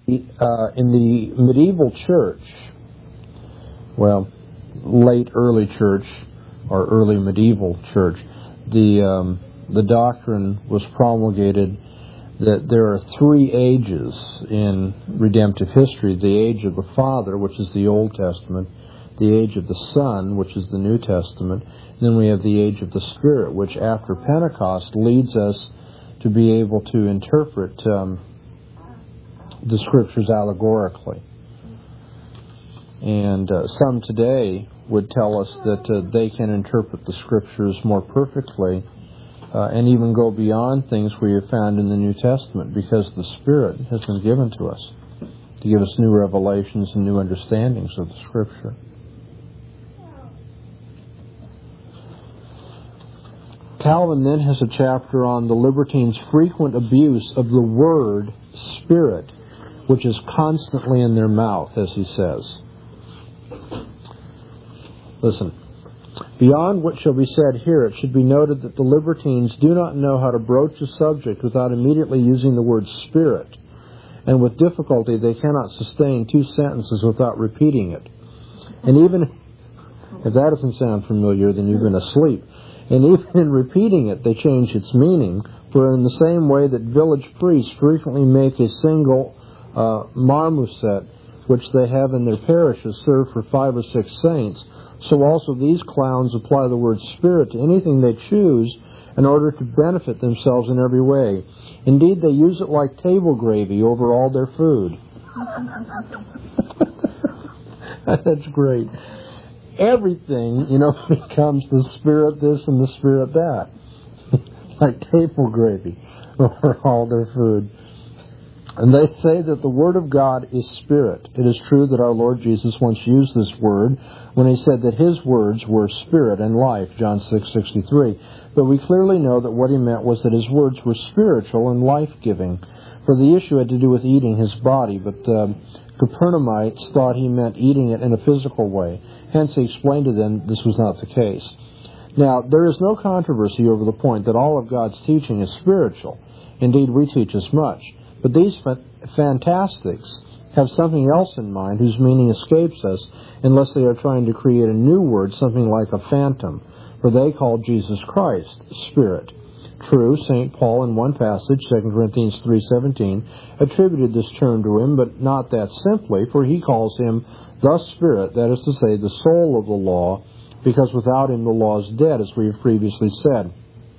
In the medieval church, well, late early church or early medieval church, the doctrine was promulgated that there are three ages in redemptive history: the age of the Father, which is the Old Testament; the age of the Son, which is the New Testament; and then we have the age of the Spirit, which after Pentecost leads us to be able to interpret the Scriptures allegorically. And some today would tell us that they can interpret the Scriptures more perfectly and even go beyond things we have found in the New Testament, because the Spirit has been given to us to give us new revelations and new understandings of the Scripture. Calvin then has a chapter on the libertines' frequent abuse of the word Spirit, which is constantly in their mouth, as he says. Listen. Beyond what shall be said here, it should be noted that the libertines do not know how to broach a subject without immediately using the word Spirit, and with difficulty they cannot sustain two sentences without repeating it. And even if that doesn't sound familiar, then you've been asleep. And even in repeating it, they change its meaning, for in the same way that village priests frequently make a single marmoset, which they have in their parishes, serve for 5 or 6 saints, so also these clowns apply the word Spirit to anything they choose in order to benefit themselves in every way. Indeed, they use it like table gravy over all their food. That's great. Everything, becomes the Spirit this and the Spirit that. Like table gravy over all their food. And they say that the Word of God is Spirit. It is true that our Lord Jesus once used this word when he said that His words were Spirit and life, John 6:63. But we clearly know that what he meant was that His words were spiritual and life-giving. For the issue had to do with eating His body, but Capernaumites thought he meant eating it in a physical way. Hence he explained to them this was not the case. Now, there is no controversy over the point that all of God's teaching is spiritual. Indeed, we teach as much. But these fantastics have something else in mind whose meaning escapes us unless they are trying to create a new word, something like a phantom. For they call Jesus Christ Spirit. True, St. Paul in one passage, 2 Corinthians 3:17, attributed this term to him, but not that simply, for he calls him the Spirit, that is to say, the soul of the law, because without him the law is dead, as we have previously said.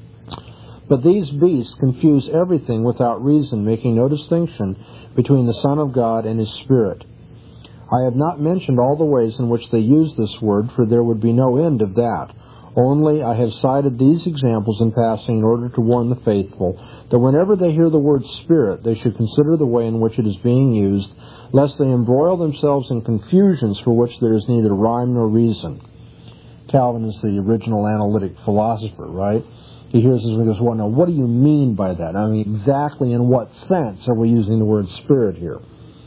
But these beasts confuse everything without reason, making no distinction between the Son of God and His Spirit. I have not mentioned all the ways in which they use this word, for there would be no end of that. Only I have cited these examples in passing in order to warn the faithful that whenever they hear the word Spirit, they should consider the way in which it is being used, lest they embroil themselves in confusions for which there is neither rhyme nor reason. Calvin is the original analytic philosopher, right? He hears this and goes, well, now, what do you mean by that? I mean, exactly in what sense are we using the word Spirit here?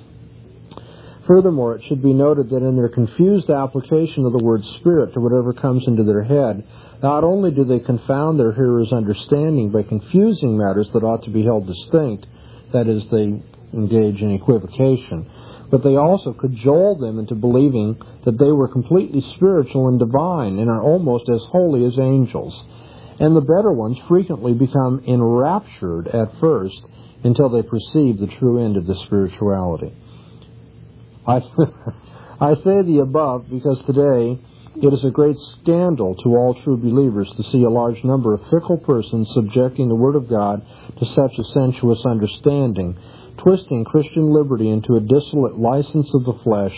Furthermore, it should be noted that in their confused application of the word Spirit to whatever comes into their head, not only do they confound their hearers' understanding by confusing matters that ought to be held distinct, that is, they engage in equivocation, but they also cajole them into believing that they were completely spiritual and divine and are almost as holy as angels. And the better ones frequently become enraptured at first until they perceive the true end of the spirituality. I say the above because today it is a great scandal to all true believers to see a large number of fickle persons subjecting the Word of God to such a sensuous understanding, twisting Christian liberty into a dissolute license of the flesh,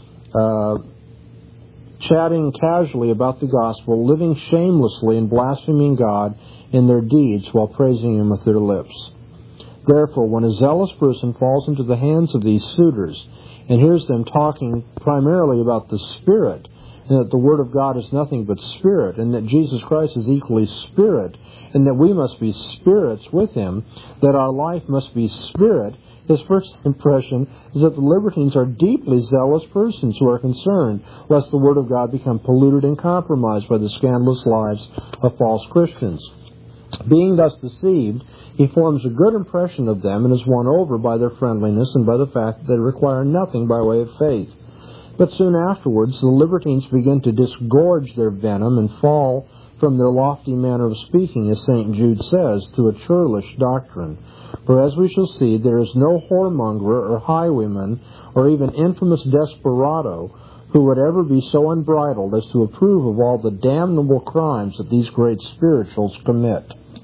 chatting casually about the gospel, living shamelessly and blaspheming God in their deeds while praising Him with their lips. Therefore, when a zealous person falls into the hands of these suitors and hears them talking primarily about the Spirit, and that the Word of God is nothing but Spirit, and that Jesus Christ is equally Spirit, and that we must be spirits with Him, that our life must be Spirit, his first impression is that the libertines are deeply zealous persons who are concerned lest the Word of God become polluted and compromised by the scandalous lives of false Christians. Being thus deceived, he forms a good impression of them and is won over by their friendliness and by the fact that they require nothing by way of faith. But soon afterwards, the libertines begin to disgorge their venom and fall from their lofty manner of speaking, as St. Jude says, to a churlish doctrine. For as we shall see, there is no whoremonger or highwayman or even infamous desperado who would ever be so unbridled as to approve of all the damnable crimes that these great spirituals commit.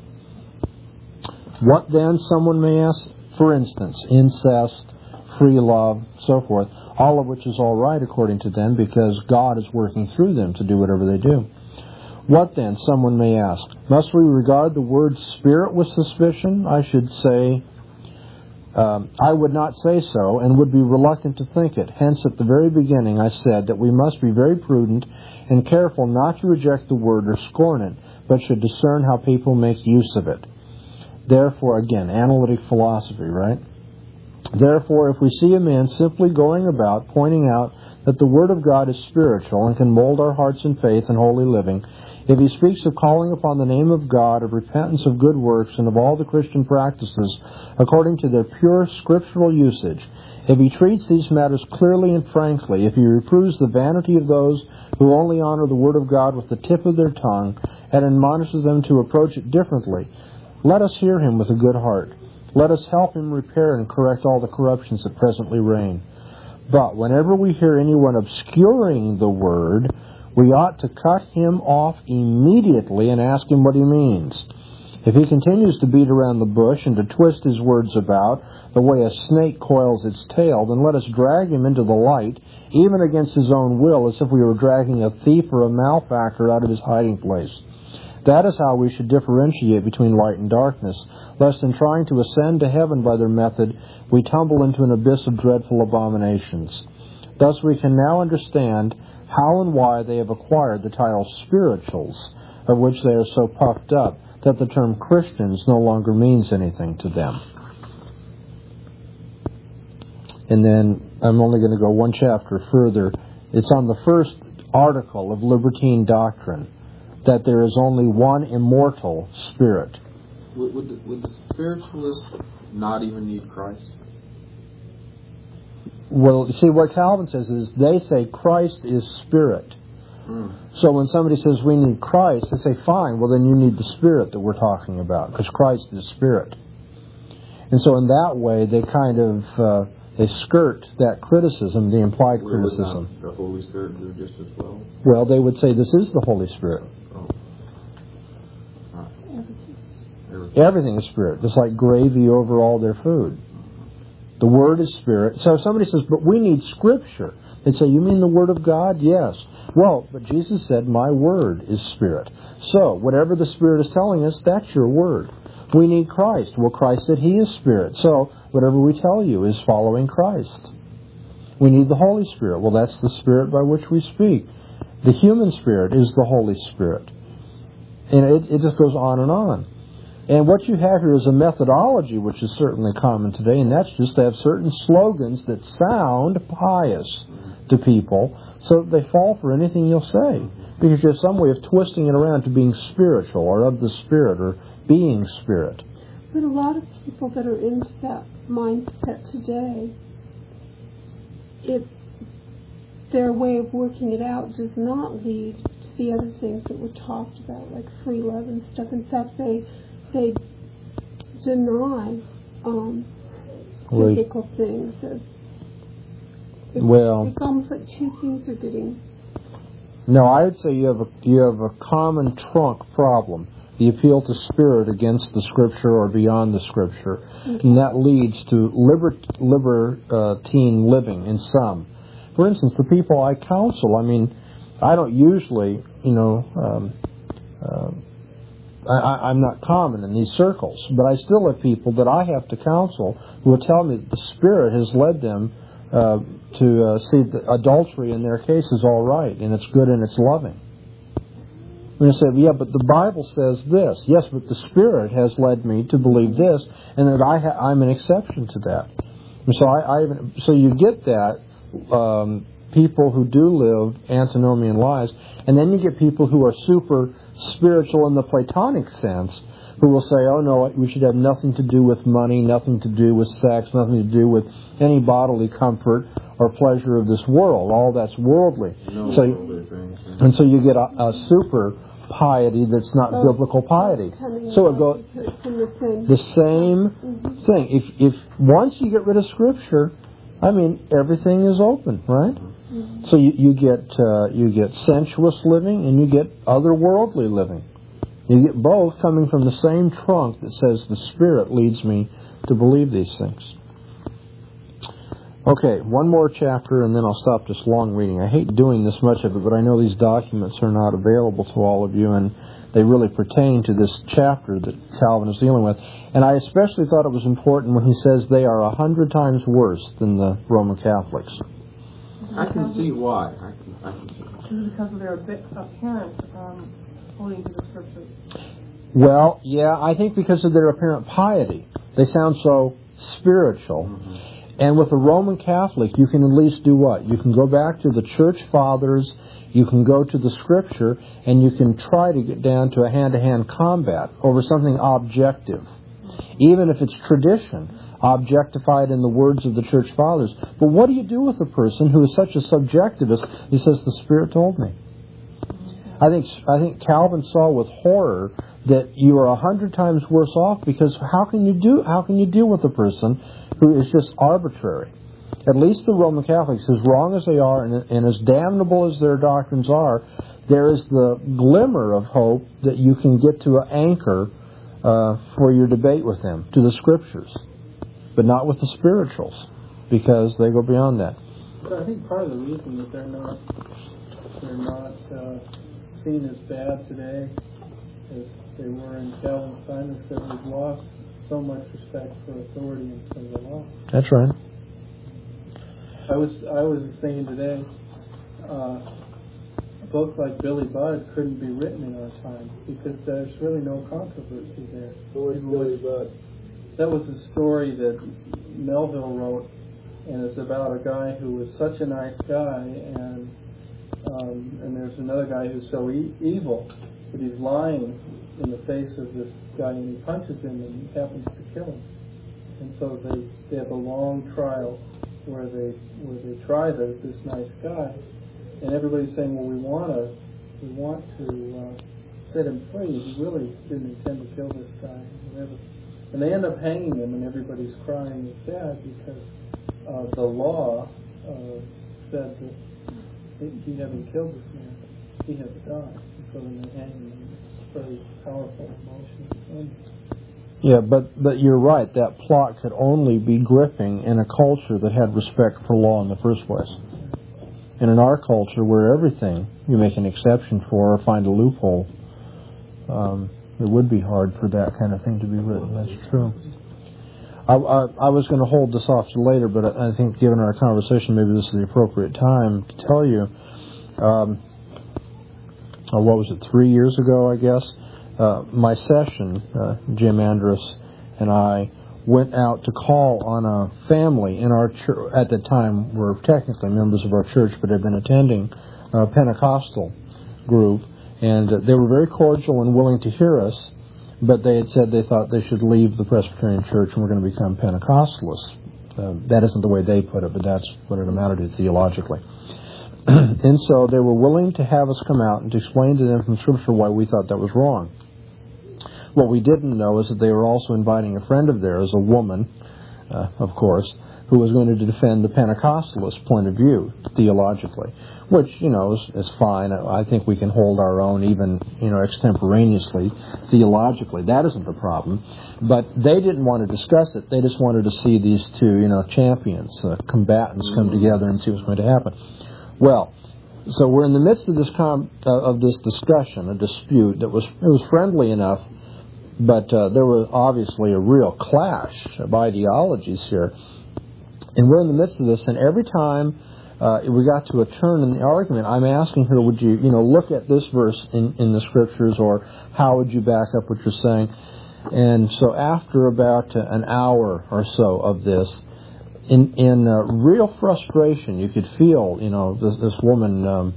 What then, someone may ask? For instance, incest, free love, so forth, all of which is all right according to them because God is working through them to do whatever they do. What then, someone may ask? Must we regard the word spirit with suspicion? I should say, I would not say so, and would be reluctant to think it. Hence, at the very beginning, I said that we must be very prudent and careful not to reject the word or scorn it, but should discern how people make use of it. Therefore, again, analytic philosophy, right? Therefore, if we see a man simply going about pointing out that the Word of God is spiritual and can mold our hearts in faith and holy living, if he speaks of calling upon the name of God, of repentance, of good works, and of all the Christian practices according to their pure scriptural usage, if he treats these matters clearly and frankly, if he reproves the vanity of those who only honor the Word of God with the tip of their tongue and admonishes them to approach it differently, let us hear him with a good heart. Let us help him repair and correct all the corruptions that presently reign. But whenever we hear anyone obscuring the Word, we ought to cut him off immediately and ask him what he means. If he continues to beat around the bush and to twist his words about the way a snake coils its tail, then let us drag him into the light, even against his own will, as if we were dragging a thief or a malefactor out of his hiding place. That is how we should differentiate between light and darkness, lest in trying to ascend to heaven by their method, we tumble into an abyss of dreadful abominations. Thus we can now understand how and why they have acquired the title spirituals, of which they are so puffed up that the term Christians no longer means anything to them. And then I'm only going to go one chapter further. It's on the first article of libertine doctrine, that there is only one immortal spirit. Would the spiritualists not even need Christ? Well, see, what Calvin says is they say Christ is spirit. So when somebody says we need Christ, they say, fine, well then you need the spirit that we're talking about, because Christ is spirit. And so in that way, they kind of, they skirt that criticism, the implied criticism. Would not the Holy Spirit do just as well? Well, they would say this is the Holy Spirit. Everything is spirit, just like gravy over all their food. The Word is spirit. So if somebody says, but we need Scripture, they say, you mean the Word of God? Yes. Well, but Jesus said, my Word is spirit. So whatever the Spirit is telling us, that's your Word. We need Christ. Well, Christ said He is spirit. So whatever we tell you is following Christ. We need the Holy Spirit. Well, that's the Spirit by which we speak. The human spirit is the Holy Spirit. And it just goes on and on. And what you have here is a methodology which is certainly common today, and that's just to have certain slogans that sound pious to people so that they fall for anything you'll say. Because you have some way of twisting it around to being spiritual or of the Spirit or being Spirit. But a lot of people that are into that mindset today, their way of working it out does not lead to the other things that were talked about, like free love and stuff. In fact, they deny physical things. It's almost like two things are getting. No, I would say you have a common trunk problem: the appeal to spirit against the Scripture or beyond the Scripture, and that leads to libertine living in some. For instance, the people I counsel. I mean, I don't usually, I'm not common in these circles, but I still have people that I have to counsel who will tell me that the Spirit has led them to see that adultery in their case is all right, and it's good and it's loving. And I say, yeah, but the Bible says this. Yes, but the Spirit has led me to believe this, and that I'm an exception to that. And so you get that, people who do live antinomian lives, and then you get people who are super spiritual in the Platonic sense, who will say, oh no, we should have nothing to do with money, nothing to do with sex, nothing to do with any bodily comfort or pleasure of this world. All that's worldly. And so you get a super piety that's not biblical piety. So it goes the same thing. If once you get rid of Scripture, I mean, everything is open, right? So you get sensuous living and you get otherworldly living. You get both coming from the same trunk that says the Spirit leads me to believe these things. Okay, one more chapter and then I'll stop this long reading. I hate doing this much of it, but I know these documents are not available to all of you, and they really pertain to this chapter that Calvin is dealing with. And I especially thought it was important when he says they are 100 times worse than the Roman Catholics. I can see why. I can see. Because of their apparent holding to the Scriptures. Well, yeah, I think because of their apparent piety. They sound so spiritual. And with a Roman Catholic, you can at least do what? You can go back to the Church Fathers, you can go to the Scripture, and you can try to get down to a hand-to-hand combat over something objective. Even if it's tradition, objectified in the words of the Church Fathers. But what do you do with a person who is such a subjectivist? He says, the Spirit told me. I think Calvin saw with horror that you are 100 times worse off, because how can you deal with a person who is just arbitrary? At least the Roman Catholics, as wrong as they are and as damnable as their doctrines are, there is the glimmer of hope that you can get to an anchor for your debate with them, to the Scriptures, but not with the spirituals, because they go beyond that. So I think part of the reason that they're not seen as bad today as they were in Calvin's time is that we've lost so much respect for authority and for the law. That's right. I was thinking today, a book like Billy Budd couldn't be written in our time because there's really no controversy there. Who is Billy Budd? That was a story that Melville wrote, and it's about a guy who was such a nice guy, and there's another guy who's so evil that he's lying in the face of this guy, and he punches him and happens to kill him. And so they have a long trial where they try this nice guy, and everybody's saying, well, we want to set him free. He really didn't intend to kill this guy. And they end up hanging him, and everybody's crying and sad because the law said that he hadn't killed this man. He had to die. And so then they hang him. It's a very powerful emotion. Yeah, but you're right. That plot could only be gripping in a culture that had respect for law in the first place. And in our culture, where everything you make an exception for or find a loophole, it would be hard for that kind of thing to be written. That's true. I was going to hold this off to later, but I think given our conversation, maybe this is the appropriate time to tell you. What was it, 3 years ago, I guess? My session, Jim Andrus and I went out to call on a family in our church. At the time, were technically members of our church, but had been attending a Pentecostal group, and they were very cordial and willing to hear us, but they had said they thought they should leave the Presbyterian Church and were going to become Pentecostalists. That isn't the way they put it, but that's what it amounted to theologically. And so they were willing to have us come out and to explain to them from Scripture why we thought that was wrong. What we didn't know is that they were also inviting a friend of theirs, a woman, of course, who was going to defend the Pentecostalist point of view theologically, which, is fine. I think we can hold our own even, extemporaneously, theologically. That isn't the problem. But they didn't want to discuss it. They just wanted to see these two, champions, combatants come together and see what's going to happen. Well, so we're in the midst of this discussion, a dispute that was friendly enough, but there was obviously a real clash of ideologies here. And we're in the midst of this, and every time we got to a turn in the argument, I'm asking her, would you, look at this verse in the Scriptures, or how would you back up what you're saying? And so after about an hour or so of this, in real frustration, you could feel, this woman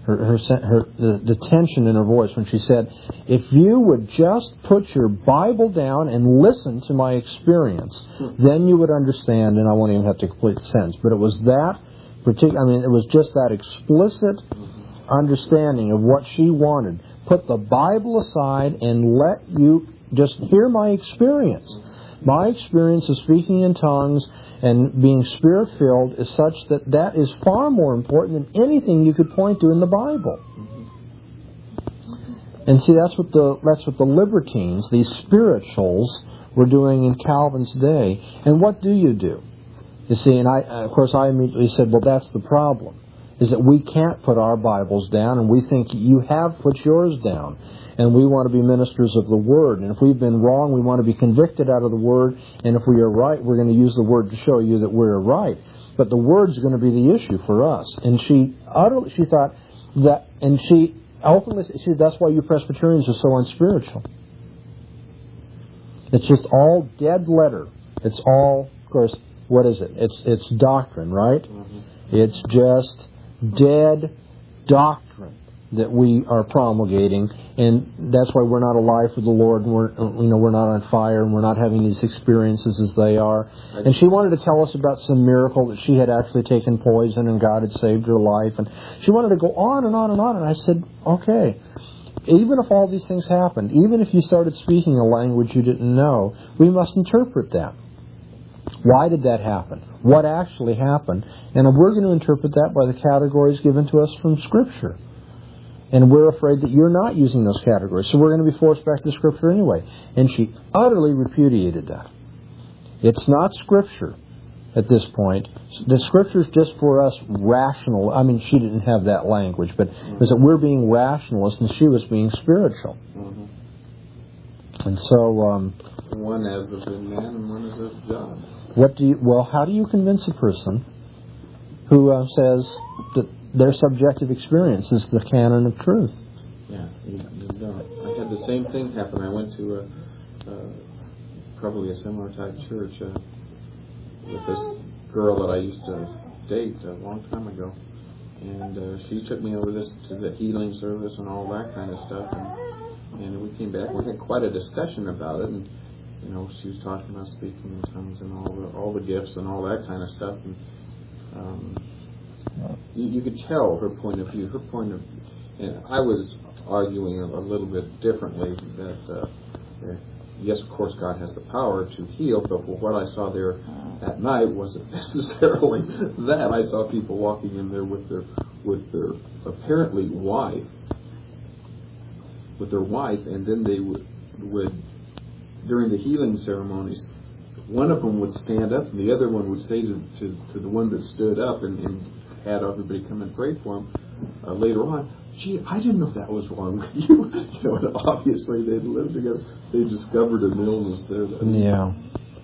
the tension in her voice when she said, "If you would just put your Bible down and listen to my experience, then you would understand." And I won't even have to complete the sentence, but it was that particular. I mean, it was just that explicit understanding of what she wanted. Put the Bible aside and let you just hear my experience. My experience of speaking in tongues and being Spirit-filled is such that is far more important than anything you could point to in the Bible. And see, that's what the libertines, these spirituals, were doing in Calvin's day. And what do? You see, and I immediately said, well, that's the problem, is that we can't put our Bibles down, and we think you have put yours down. And we want to be ministers of the Word. And if we've been wrong, we want to be convicted out of the Word. And if we are right, we're going to use the Word to show you that we're right. But the Word's going to be the issue for us. And she thought that, and she ultimately, that's why you Presbyterians are so unspiritual. It's just all dead letter. It's all, of course, what is it? It's doctrine, right? It's just dead doctrine that we are promulgating, and that's why we're not alive for the Lord, and we're not on fire, and we're not having these experiences as they are. And she wanted to tell us about some miracle that she had actually taken poison and God had saved her life, and she wanted to go on and on and on. And I said, okay, even if all these things happened, even if you started speaking a language you didn't know, we must interpret that. Why did that happen? What actually happened? And we're going to interpret that by the categories given to us from Scripture. And we're afraid that you're not using those categories. So we're going to be forced back to Scripture anyway. And she utterly repudiated that. It's not Scripture at this point. The Scripture is just for us rational. I mean, she didn't have that language, but it was that we're being rationalists and she was being spiritual. And so... one as of a man and one as of God. How do you convince a person who says that their subjective experience is the canon of truth? Yeah, you don't. I had the same thing happen. I went to probably a similar type church with this girl that I used to date a long time ago, and she took me over to the healing service and all that kind of stuff, and we came back. We had quite a discussion about it, and she was talking about speaking in tongues and all the gifts and all that kind of stuff, and you could tell her point of view. And I was arguing a little bit differently that yes, of course, God has the power to heal, but what I saw there that night wasn't necessarily that. I saw people walking in there with their apparently wife, and then they would during the healing ceremonies, one of them would stand up, and the other one would say to the one that stood up and had everybody come and pray for him later on, "Gee, I didn't know that was wrong with you." And obviously they'd lived together. They discovered an illness there. Yeah.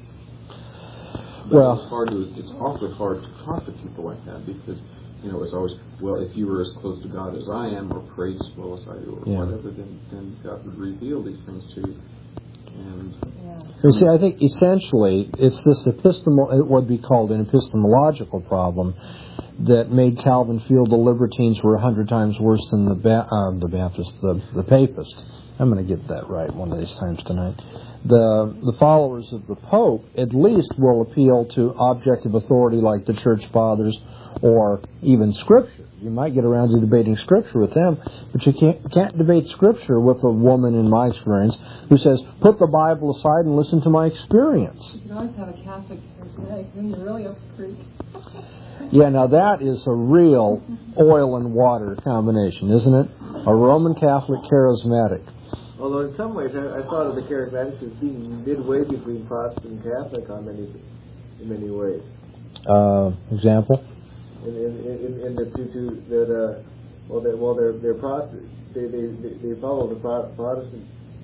But it's awfully hard to talk to people like that because, it's always, well, if you were as close to God as I am or prayed as well as I do or whatever, then God would reveal these things to you. You see, I think essentially it's this it would be called an epistemological problem that made Calvin feel the libertines were 100 times worse than the Baptist, the papist. I'm going to get that right one of these times tonight. The followers of the Pope at least will appeal to objective authority like the Church Fathers or even Scripture. You might get around to debating Scripture with them, but you can't debate Scripture with a woman, in my experience, who says, put the Bible aside and listen to my experience. You can always have a Catholic charismatic, then you're really up the creek. Yeah, now that is a real oil and water combination, isn't it? A Roman Catholic charismatic. Although in some ways I thought of the charismatics as being midway between Protestant and Catholic in many ways. Example? In the two that they're Protestant. They follow the Protestant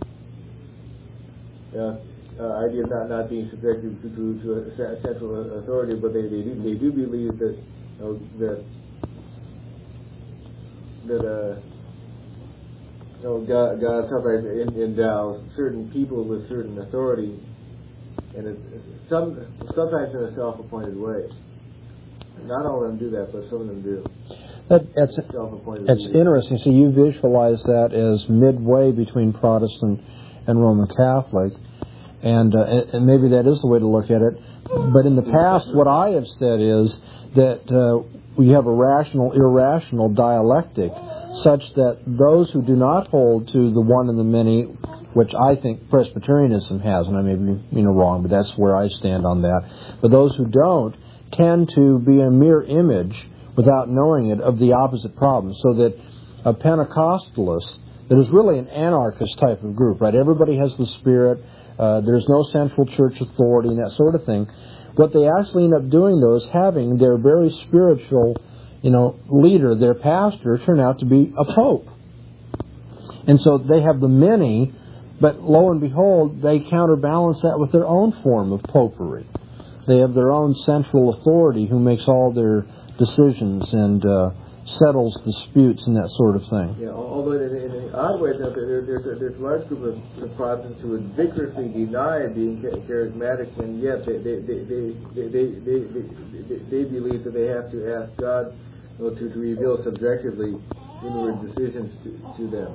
idea of not being subjected to a central authority, but they do believe that God sometimes endows certain people with certain authority, and sometimes in a self-appointed way. Not all of them do that, but some of them do. It's interesting. So you visualize that as midway between Protestant and Roman Catholic, and maybe that is the way to look at it. But in the past, what I have said is that we have a rational-irrational dialectic, such that those who do not hold to the one and the many, which I think Presbyterianism has, and I may be wrong, but that's where I stand on that. But those who don't tend to be a mere image, without knowing it, of the opposite problem. So that a Pentecostalist, that is really an anarchist type of group, right? Everybody has the Spirit, there's no central church authority and that sort of thing. What they actually end up doing, though, is having their very spiritual, leader, their pastor, turn out to be a pope. And so they have the many, but lo and behold, they counterbalance that with their own form of popery. They have their own central authority who makes all their decisions and settles disputes and that sort of thing. Yeah, although in an odd way, there's a large group of Protestants who would vigorously deny being charismatic, and yet they believe that they have to ask God to reveal subjectively inward decisions to them.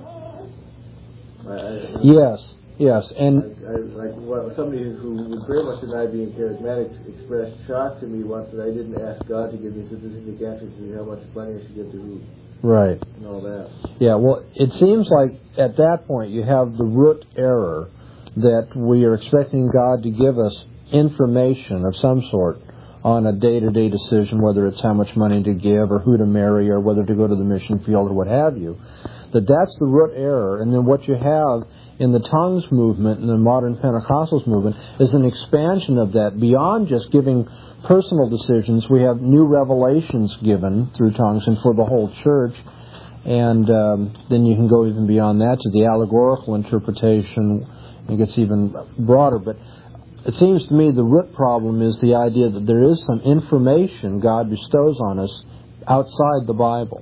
Yes, and somebody who would very much deny being charismatic expressed shock to me once that I didn't ask God to give me specific answers to how much money I should get to eat. Right. And all that. Yeah, well, it seems like at that point you have the root error that we are expecting God to give us information of some sort on a day-to-day decision, whether it's how much money to give or who to marry or whether to go to the mission field or what have you. That's the root error, and then what you have in the tongues movement and the modern Pentecostals movement is an expansion of that. Beyond just giving personal decisions, we have new revelations given through tongues and for the whole church. And then you can go even beyond that to the allegorical interpretation. It gets even broader. But it seems to me the root problem is the idea that there is some information God bestows on us outside the Bible.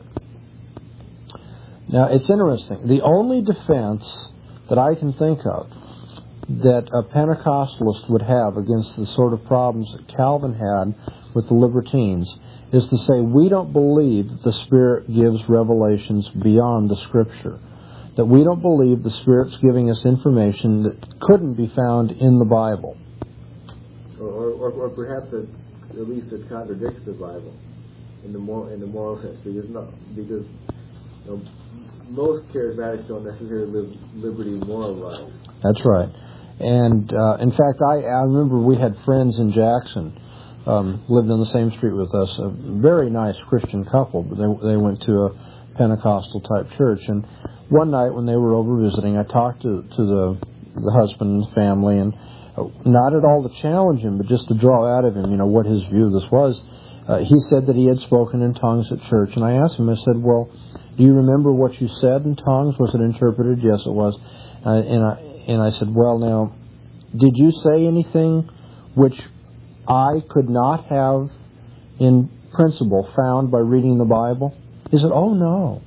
Now, it's interesting. The only defense that I can think of that a Pentecostalist would have against the sort of problems that Calvin had with the libertines is to say we don't believe that the Spirit gives revelations beyond the Scripture. That we don't believe the Spirit's giving us information that couldn't be found in the Bible. Or perhaps at least it contradicts the Bible in the moral sense, because most charismatics don't necessarily live liberty moral lives. That's right. And in fact, I remember we had friends in Jackson, lived on the same street with us, a very nice Christian couple, but they went to a Pentecostal type church. And one night when they were over visiting, I talked to the husband and family, and not at all to challenge him, but just to draw out of him, what his view of this was. He said that he had spoken in tongues at church, and I asked him, I said, well, do you remember what you said in tongues? Was it interpreted? Yes, it was. And I said, well, now, did you say anything which I could not have, in principle, found by reading the Bible? He said, oh, no.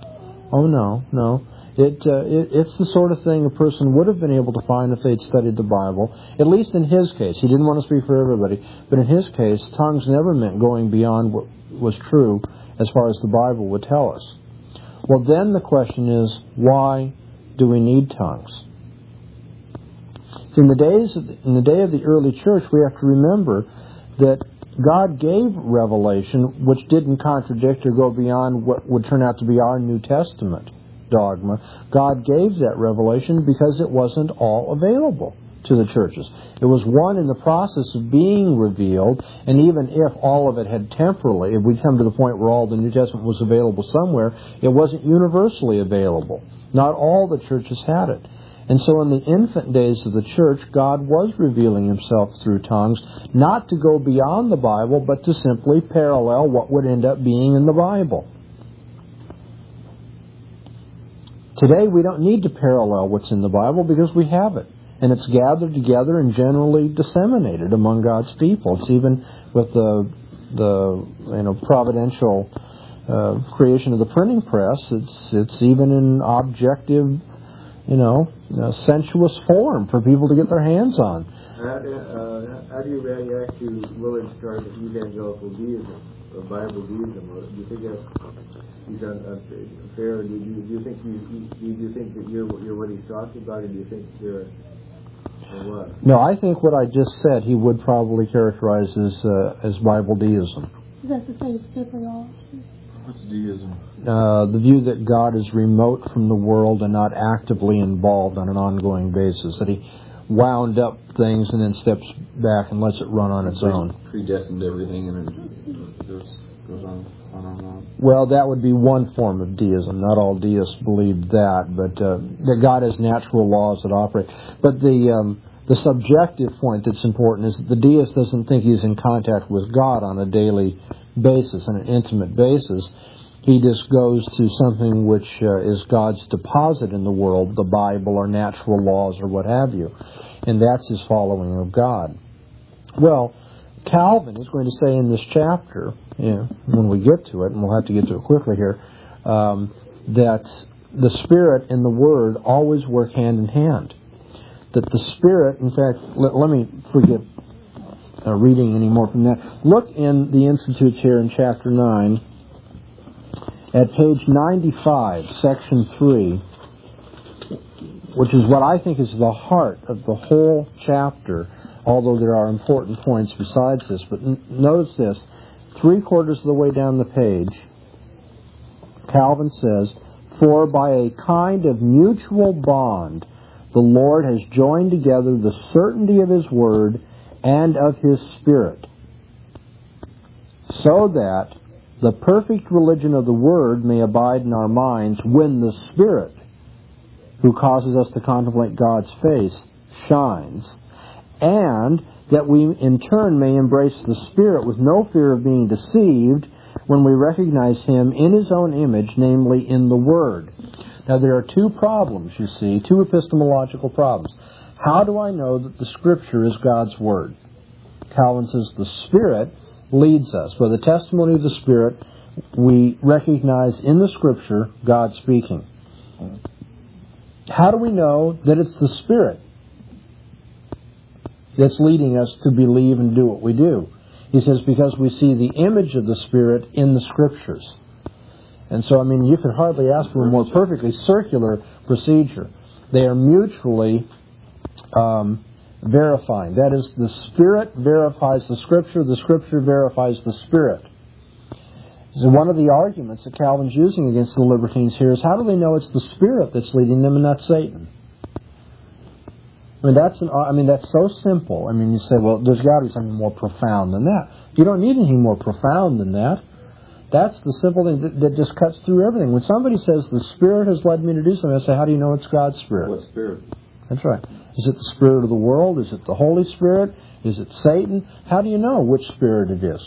It's the sort of thing a person would have been able to find if they'd studied the Bible. At least in his case. He didn't want to speak for everybody. But in his case, tongues never meant going beyond what was true as far as the Bible would tell us. Well, then the question is, why do we need tongues? In the day of the early church, we have to remember that God gave revelation which didn't contradict or go beyond what would turn out to be our New Testament dogma. God gave that revelation because it wasn't all available to the churches. It was one in the process of being revealed, and even if all of it had temporally, if we come to the point where all the New Testament was available somewhere, it wasn't universally available. Not all the churches had it. And so in the infant days of the church, God was revealing Himself through tongues, not to go beyond the Bible, but to simply parallel what would end up being in the Bible. Today we don't need to parallel what's in the Bible because we have it. And it's gathered together and generally disseminated among God's people. It's even with the providential creation of the printing press. It's even in objective, sensuous form for people to get their hands on. How do you react to Willard's charge of evangelical deism? of Bible deism? Or do you think he's unfair? Or do you think that you're what he's talking about, or do you think you're what? No, I think what I just said he would probably characterize as Bible deism. Is that the same as bibliology? What's deism? The view that God is remote from the world and not actively involved on an ongoing basis. That he wound up things and then steps back and lets it run on its own. Predestined everything and it goes on. Well, that would be one form of deism. Not all deists believe that, but that God has natural laws that operate. But the subjective point that's important is that the deist doesn't think he's in contact with God on a daily basis, on an intimate basis. He just goes to something which is God's deposit in the world, the Bible or natural laws or what have you. And that's his following of God. Well, Calvin is going to say in this chapter, when we get to it, and we'll have to get to it quickly here, that the Spirit and the Word always work hand in hand. That the Spirit, in fact, let me forget reading any more from that. Look in the Institutes here in chapter 9, at page 95, section 3, which is what I think is the heart of the whole chapter, although there are important points besides this. But notice this, 3/4 of the way down the page, Calvin says, "For by a kind of mutual bond, the Lord has joined together the certainty of His Word and of His Spirit, so that the perfect religion of the Word may abide in our minds when the Spirit, who causes us to contemplate God's face, shines, and that we in turn may embrace the Spirit with no fear of being deceived when we recognize Him in His own image, namely in the Word." Now there are two problems, you see, two epistemological problems. How do I know that the Scripture is God's Word? Calvin says the Spirit leads us. By the testimony of the Spirit, we recognize in the Scripture God speaking. How do we know that it's the Spirit that's leading us to believe and do what we do? He says, because we see the image of the Spirit in the Scriptures. And so, you could hardly ask for a more perfectly circular procedure. They are mutually verifying. That is, the Spirit verifies the Scripture verifies the Spirit. So one of the arguments that Calvin's using against the libertines here is, how do they know it's the Spirit that's leading them and not Satan? That's so simple. You say, well, there's got to be something more profound than that. You don't need anything more profound than that. That's the simple thing that just cuts through everything. When somebody says, the Spirit has led me to do something, I say, how do you know it's God's Spirit? What Spirit? That's right. Is it the Spirit of the world? Is it the Holy Spirit? Is it Satan? How do you know which Spirit it is?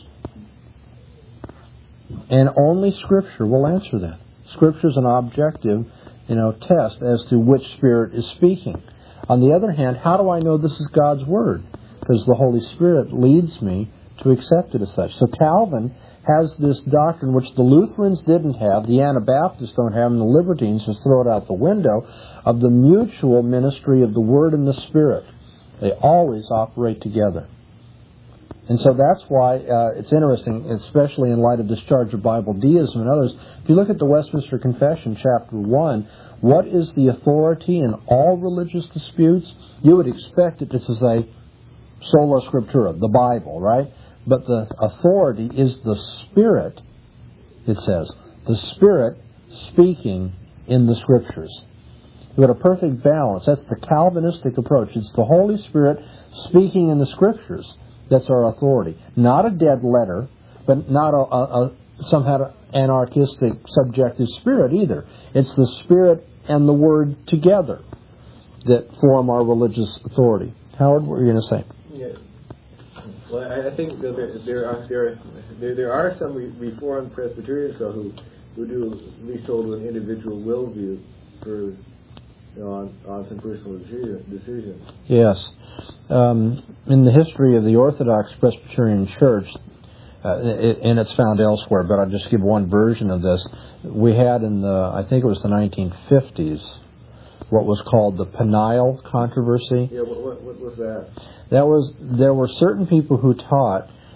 And only Scripture will answer that. Scripture is an objective, test as to which Spirit is speaking. On the other hand, how do I know this is God's Word? Because the Holy Spirit leads me to accept it as such. So Calvin has this doctrine which the Lutherans didn't have, the Anabaptists don't have, and the Libertines just throw it out the window, of the mutual ministry of the Word and the Spirit. They always operate together. And so that's why it's interesting, especially in light of this charge of Bible deism and others. If you look at the Westminster Confession, chapter 1, what is the authority in all religious disputes? You would expect it to say sola scriptura, the Bible, right? But the authority is the Spirit, it says. The Spirit speaking in the Scriptures. You've got a perfect balance. That's the Calvinistic approach. It's the Holy Spirit speaking in the Scriptures. That's our authority. Not a dead letter, but not a somehow anarchistic subjective spirit either. It's the Spirit and the Word together that form our religious authority. Howard, what were you going to say? Yeah. Well, I think that there are some Reformed Presbyterians who do at least hold an individual will view for on some personal decisions. Yes. In the history of the Orthodox Presbyterian Church, and it's found elsewhere, but I'll just give one version of this. We had in I think it was the 1950s, what was called the Peniel controversy. Yeah, what was that? There were certain people who taught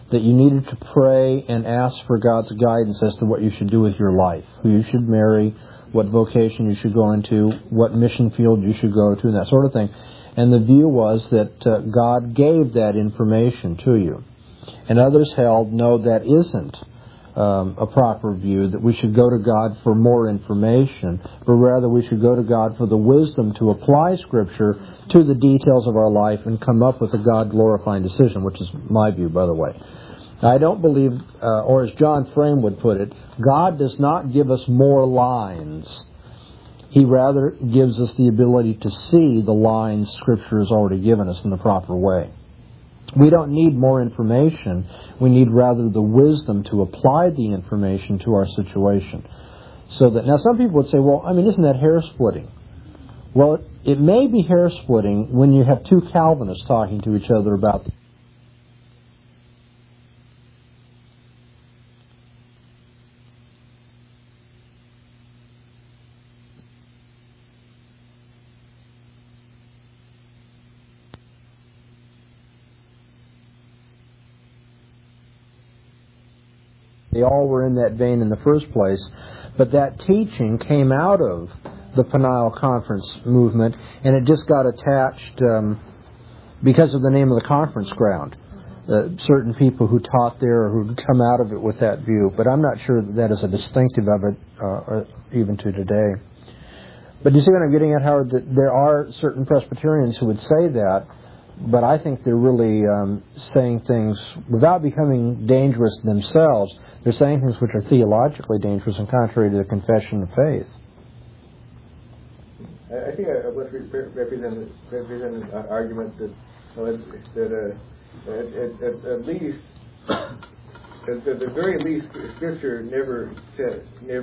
that you needed to pray and ask for God's guidance as to what you should do with your life, who you should marry, what vocation you should go into, what mission field you should go to, and that sort of thing. And the view was that God gave that information to you. And others held, no, that isn't a proper view, that we should go to God for more information, but rather we should go to God for the wisdom to apply Scripture to the details of our life and come up with a God-glorifying decision, which is my view, by the way. I don't believe, or as John Frame would put it, God does not give us more lines. He rather gives us the ability to see the lines Scripture has already given us in the proper way. We don't need more information. We need rather the wisdom to apply the information to our situation. So that now some people would say, well, isn't that hair splitting? Well, it may be hair splitting when you have two Calvinists talking to each other about the They all were in that vein in the first place. But that teaching came out of the Peniel Conference movement, and it just got attached because of the name of the conference ground. Certain people who taught there or who come out of it with that view. But I'm not sure that is a distinctive of it even to today. But you see what I'm getting at, Howard? That there are certain Presbyterians who would say that, but I think they're really saying things without becoming dangerous themselves. They're saying things which are theologically dangerous and contrary to the confession of faith. I think I would represent an argument that at least, at the very least, Scripture never says,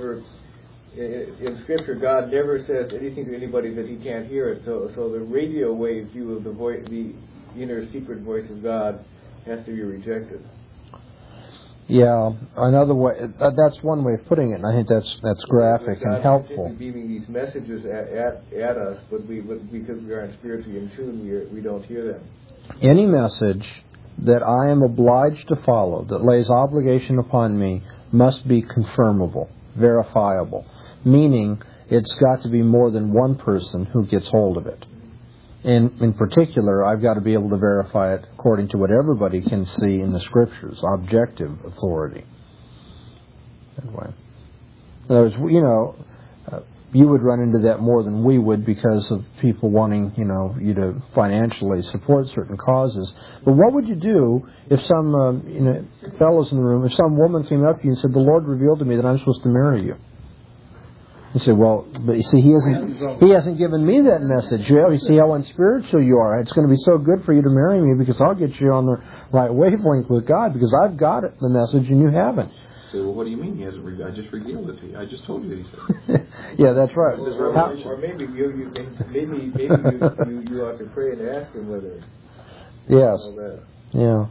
in Scripture, God never says anything to anybody that He can't hear it. So the radio wave view of the inner secret voice of God has to be rejected. Yeah, another way. That's one way of putting it, and I think that's graphic and helpful. God beaming these messages at us, but because we aren't spiritually in tune, we don't hear them. Any message that I am obliged to follow, that lays obligation upon me, must be confirmable, verifiable. Meaning, it's got to be more than one person who gets hold of it. And in particular, I've got to be able to verify it according to what everybody can see in the Scriptures, objective authority. Anyway, in other words, you would run into that more than we would because of people wanting, you to financially support certain causes. But what would you do if some, fellows in the room, if some woman came up to you and said, "The Lord revealed to me that I'm supposed to marry you"? You say, well, but you see, He hasn't given me that message. You see how unspiritual you are. It's going to be so good for you to marry me because I'll get you on the right wavelength with God because I've got it, the message, and you haven't. So, well, what do you mean He hasn't revealed? I just revealed it to you. I just told you He said. Yeah, that's right. Or maybe you ought to pray and ask Him whether. Yes. Yeah.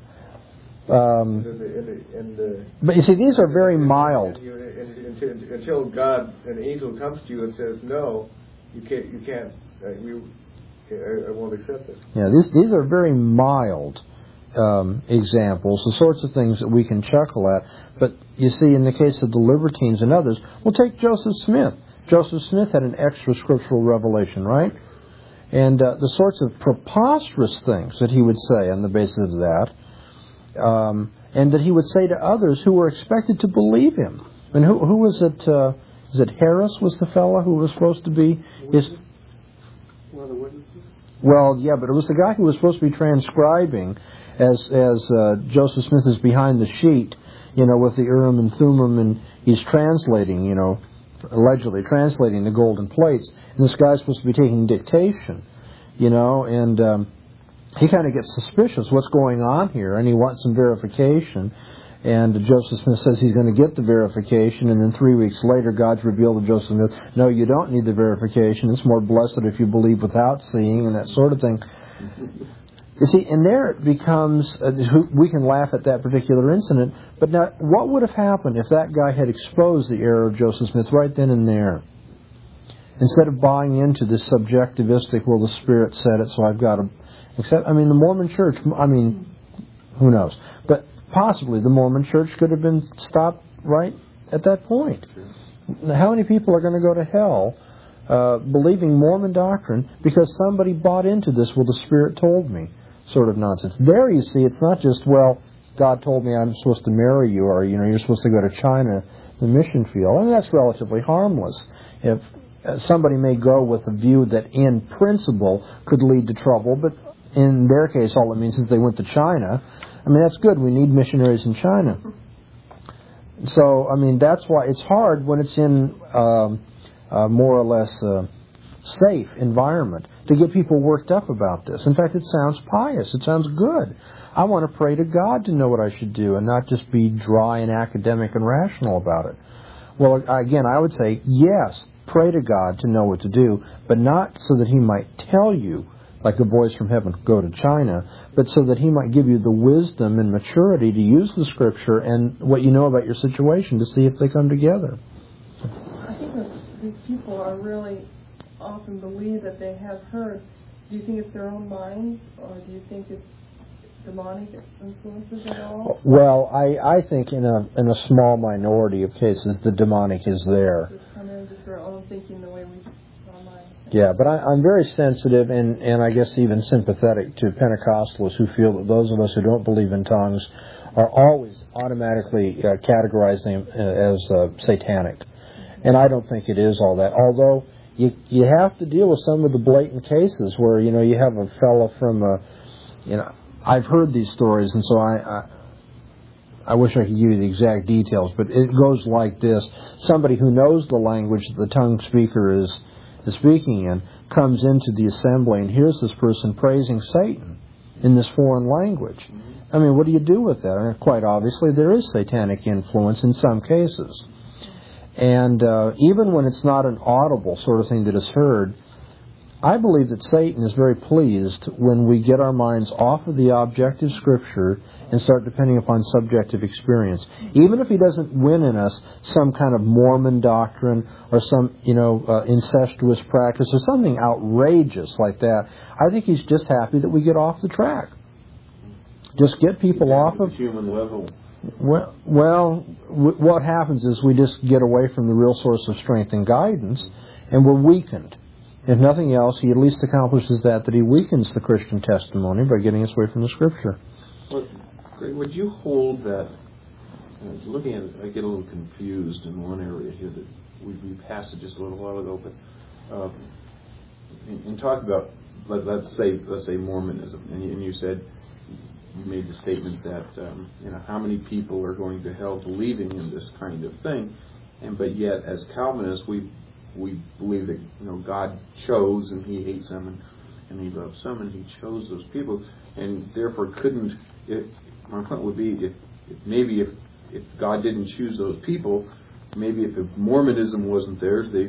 But you see, these are very mild. Until God, an angel comes to you and says, "No, you can't. I won't accept it." Yeah, these are very mild examples, the sorts of things that we can chuckle at. But you see, in the case of the libertines and others, we'll take Joseph Smith. Joseph Smith had an extra scriptural revelation, right? And the sorts of preposterous things that he would say on the basis of that. And that he would say to others who were expected to believe him. And who was it? Is it Harris was the fellow who was supposed to be his? One of the witnesses? Well, yeah, but it was the guy who was supposed to be transcribing as Joseph Smith is behind the sheet, with the Urim and Thummim, and he's translating, allegedly translating the golden plates. And this guy's supposed to be taking dictation, and he kind of gets suspicious. What's going on here? And he wants some verification. And Joseph Smith says he's going to get the verification. And then 3 weeks later, God's revealed to Joseph Smith, no, you don't need the verification. It's more blessed if you believe without seeing, and that sort of thing. You see, and there it becomes, we can laugh at that particular incident. But now, what would have happened if that guy had exposed the error of Joseph Smith right then and there? Instead of buying into this subjectivistic, well, the Spirit said it, so I've got to accept. The Mormon Church, who knows? But possibly the Mormon Church could have been stopped right at that point. Now, how many people are going to go to hell believing Mormon doctrine because somebody bought into this, well, the Spirit told me, sort of nonsense? There, you see, it's not just, well, God told me I'm supposed to marry you, or, you're supposed to go to China, the mission field. I mean, that's relatively harmless. If somebody may go with a view that in principle could lead to trouble, but in their case, all it means is they went to China. I mean, that's good. We need missionaries in China. So, I mean, that's why it's hard when it's in a more or less safe environment to get people worked up about this. In fact, it sounds pious. It sounds good. I want to pray to God to know what I should do and not just be dry and academic and rational about it. Well, again, I would say, yes, pray to God to know what to do, but not so that He might tell you, like a voice from heaven, go to China, but so that He might give you the wisdom and maturity to use the Scripture and what you know about your situation to see if they come together. I think that these people are really often believe that they have heard. Do you think it's their own minds, or do you think it's demonic influences at all? Well, I think in a small minority of cases the demonic is there. Just come in just their own thinking the way we our minds. Yeah, but I'm very sensitive and I guess even sympathetic to Pentecostals who feel that those of us who don't believe in tongues are always automatically categorizing as satanic. And I don't think it is all that. Although you have to deal with some of the blatant cases where, you have a fellow from I've heard these stories, and so I wish I could give you the exact details, but it goes like this. Somebody who knows the language that the tongue speaker is speaking in comes into the assembly and hears this person praising Satan in this foreign language. I mean, what do you do with that? I mean, quite obviously, there is satanic influence in some cases. And even when it's not an audible sort of thing that is heard, I believe that Satan is very pleased when we get our minds off of the objective Scripture and start depending upon subjective experience. Even if he doesn't win in us some kind of Mormon doctrine or some, incestuous practice or something outrageous like that, I think he's just happy that we get off the track. Just get people off of... human level. Well, what happens is we just get away from the real source of strength and guidance, and we're weakened. If nothing else, he at least accomplishes that he weakens the Christian testimony by getting us away from the Scripture. Well, would you hold that, looking at it, I get a little confused in one area here that we passed it just a little while ago, but in talking about, let's say Mormonism, and you said, you made the statement that, how many people are going to hell believing in this kind of thing, but yet as Calvinists, we believe that God chose and He hates them and He loves some and He chose those people, and therefore my point would be if God didn't choose those people, maybe if Mormonism wasn't there, they'd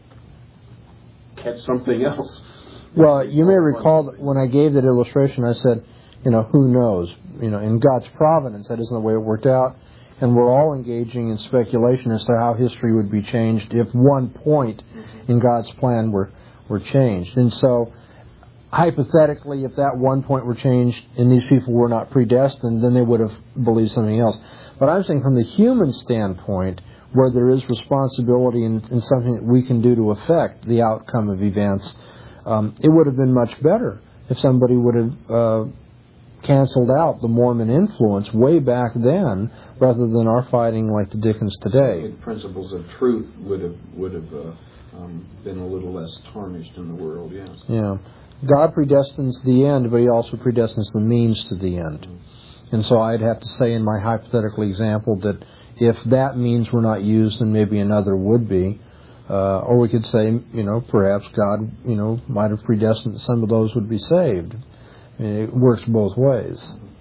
catch something else. Well, you may recall that when I gave that illustration, I said, who knows? In God's providence, that isn't the way it worked out. And we're all engaging in speculation as to how history would be changed if one point in God's plan were changed. And so, hypothetically, if that one point were changed and these people were not predestined, then they would have believed something else. But I'm saying from the human standpoint, where there is responsibility and something that we can do to affect the outcome of events, it would have been much better if somebody would have canceled out the Mormon influence way back then, rather than our fighting like the Dickens today. Principles of truth would have been a little less tarnished in the world. Yes. Yeah, God predestines the end, but He also predestines the means to the end. And so I'd have to say in my hypothetical example that if that means were not used, then maybe another would be. Or we could say, perhaps God, might have predestined that some of those would be saved. It works both ways.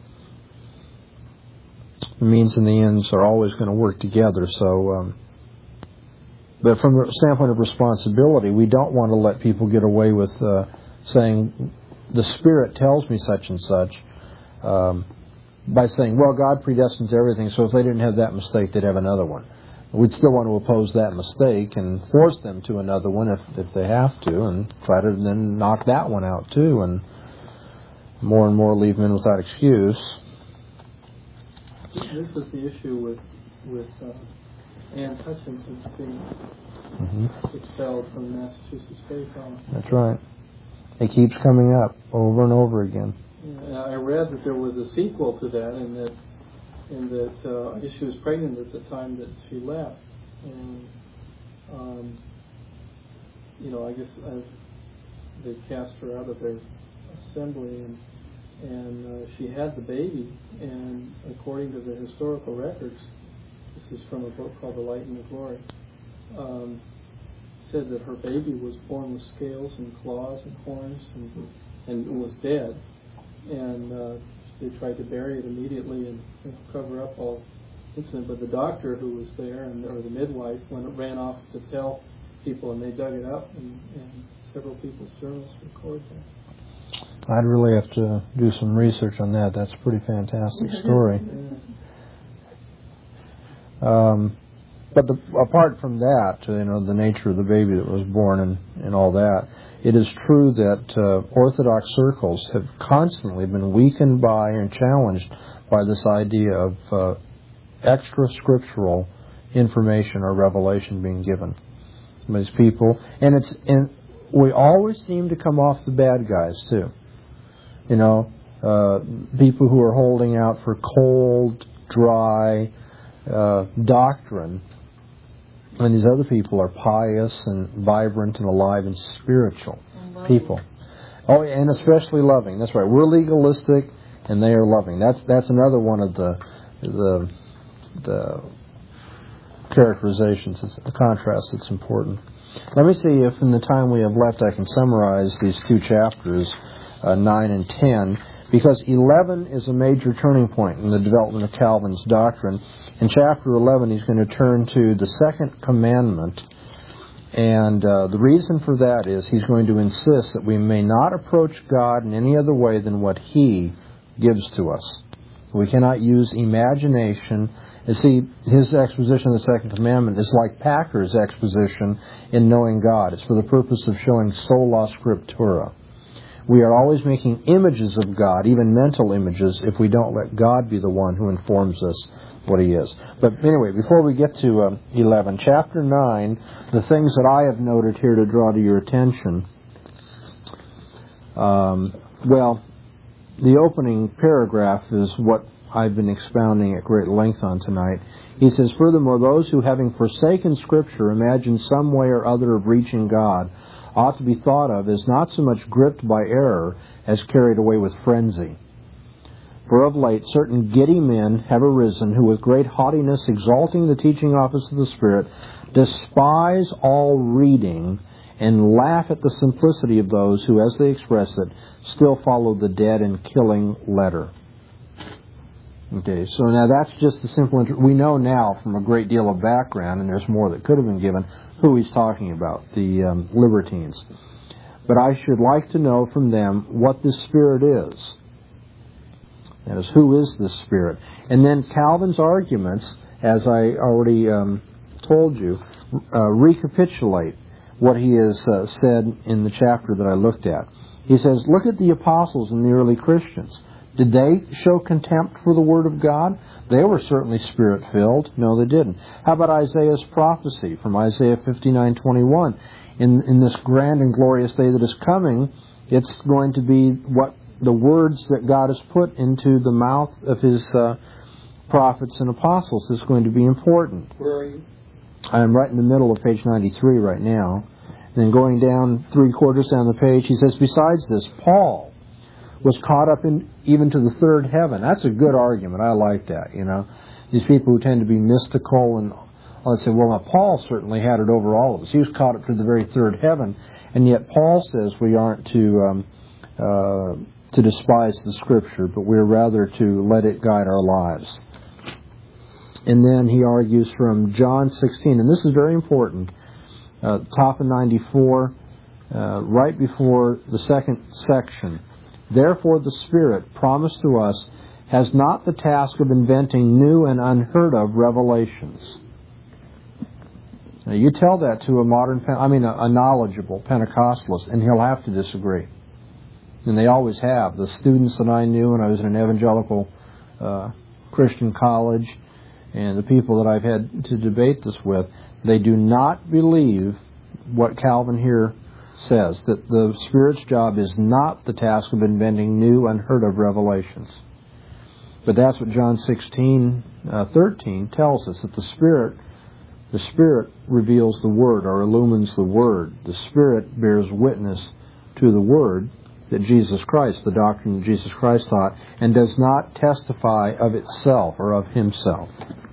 The means and the ends are always going to work together. So, but from the standpoint of responsibility, we don't want to let people get away with saying, the Spirit tells me such and such, by saying, well, God predestines everything, so if they didn't have that mistake, they'd have another one. We'd still want to oppose that mistake and force them to another one if they have to, and try to then knock that one out too, and more leave them in without excuse. This is the issue with Anne Hutchinson's being expelled from Massachusetts Bay College. That's right. It keeps coming up over and over again. Yeah, I read that there was a sequel to that, and that she was pregnant at the time that she left, and I guess they cast her out of their assembly, and she had the baby, and according to the historical records, this is from a book called The Light and the Glory, said that her baby was born with scales and claws and horns and was dead, and they tried to bury it immediately and cover up all incident, but the doctor who was there or the midwife ran off to tell people, and they dug it up, and several people's journals record that. I'd really have to do some research on that. That's a pretty fantastic story. But apart from that, the nature of the baby that was born and all that, it is true that Orthodox circles have constantly been weakened by and challenged by this idea of extra scriptural information or revelation being given by these people, and we always seem to come off the bad guys too. People who are holding out for cold, dry doctrine, and these other people are pious and vibrant and alive and spiritual people. Oh, and especially loving. That's right. We're legalistic, and they are loving. That's another one of the characterizations, the contrast that's important. Let me see if in the time we have left I can summarize these two chapters, 9 and 10, because 11 is a major turning point in the development of Calvin's doctrine. In chapter 11, he's going to turn to the second commandment, and the reason for that is he's going to insist that we may not approach God in any other way than what He gives to us. We cannot use imagination. You see, his exposition of the second commandment is like Packer's exposition in knowing God. It's for the purpose of showing sola scriptura. We are always making images of God, even mental images, if we don't let God be the one who informs us what He is. But anyway, before we get to 11, chapter 9, the things that I have noted here to draw to your attention, the opening paragraph is what I've been expounding at great length on tonight. He says, furthermore, those who, having forsaken Scripture, imagine some way or other of reaching God, ought to be thought of as not so much gripped by error as carried away with frenzy. For of late certain giddy men have arisen, who with great haughtiness, exalting the teaching office of the Spirit, despise all reading, and laugh at the simplicity of those who, as they express it, still follow the dead and killing letter. Okay, so now that's just the simple... We know now from a great deal of background, and there's more that could have been given, who he's talking about, the libertines. But I should like to know from them what this Spirit is. That is, who is this Spirit? And then Calvin's arguments, as I already told you, recapitulate what he has said in the chapter that I looked at. He says, look at the apostles and the early Christians. Did they show contempt for the Word of God? They were certainly Spirit-filled. No, they didn't. How about Isaiah's prophecy from Isaiah 59:21? In this grand and glorious day that is coming, it's going to be what the words that God has put into the mouth of His prophets and apostles is going to be important. Where are you? I'm right in the middle of page 93 right now. Then going down 3/4 down the page, he says, besides this, Paul was caught up even to the third heaven. That's a good argument. I like that, These people who tend to be mystical and say, well, now Paul certainly had it over all of us. He was caught up to the very third heaven. And yet Paul says we aren't to despise the Scripture, but we're rather to let it guide our lives. And then he argues from John 16, and this is very important, top of 94, right before the second section. Therefore the Spirit promised to us has not the task of inventing new and unheard of revelations. Now you tell that to a knowledgeable Pentecostalist, and he'll have to disagree. And they always have. The students that I knew when I was in an evangelical Christian College and the people that I've had to debate this with, they do not believe what Calvin here says, that the Spirit's job is not the task of inventing new, unheard of revelations. But that's what John 16:13 tells us, that the Spirit reveals the Word or illumines the Word. The Spirit bears witness to the Word that Jesus Christ, the doctrine that Jesus Christ taught, and does not testify of itself or of Himself.